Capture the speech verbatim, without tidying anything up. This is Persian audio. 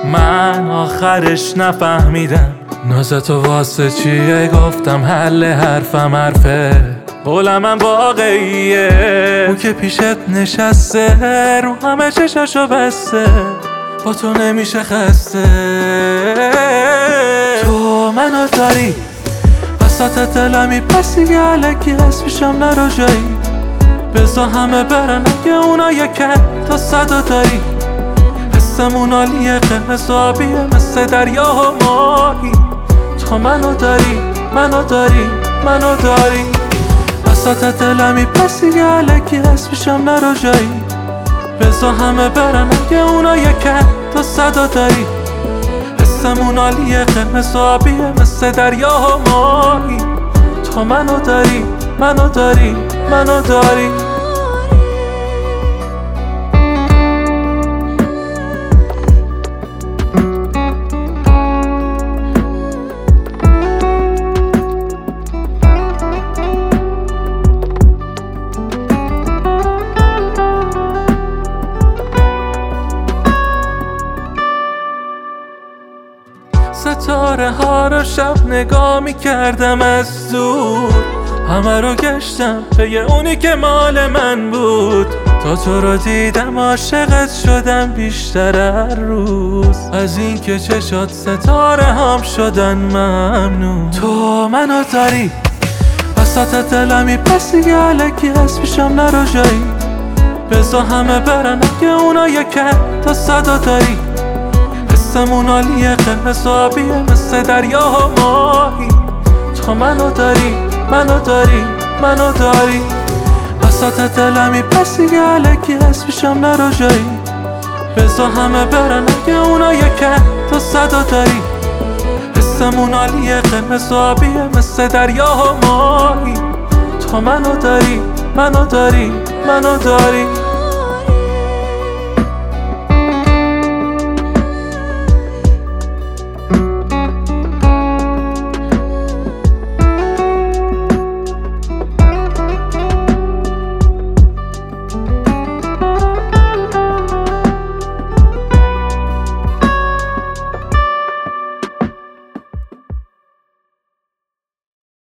من آخرش نفهمیدم نازتو واسه چیه، گفتم حل حرفم حرفه، قولم من واقعیه. اون که پیشت نشسته رو همه چشاشو بسته، با تو نمیشه خسته. تو منو داری وسط دلمی، پس دیگه علکی اسمشم نرو جایی. بزا همه برن اگه اونا یکن تا صدا داری. حسمون عالیه، قرمز آبیه مثل دریا و ماهی. تو منو داری منو داری منو داری وسط دلمی، پس دیگه علکی اسمشم نرو جایی. بزا همه برن اگه اونا یکن تا صدا داری. حسمون عالیه، قرمز آبیه مثل دریا و ماهی. تو منو داری منو داری منو داری. ستاره ها رو شب نگاه می کردم از دور، همه رو گشتم پی اونی که مال من بود. تا تو رو دیدم عاشقت شدم بیشتر هر روز، از این که چشات ستاره هم شدن ممنون. تو منو داری وسط دلمی، پس دیگه علکی اسمشم نرو جایی. بزا همه برن اگه اونا یکن تا صدا داری. حسمون عالیه، قرمز آبیه مثل دریا و ماهی. تو منو داری منو داری منو داری وسط دلمی، پس دیگه علکی اسمشم نرو جایی. بزا همه برن اگه اونا یکن تا صدا داری. حسمون عالیه، قرمز آبیه مثل دریا و ماهی. تو منو داری منو داری منو داری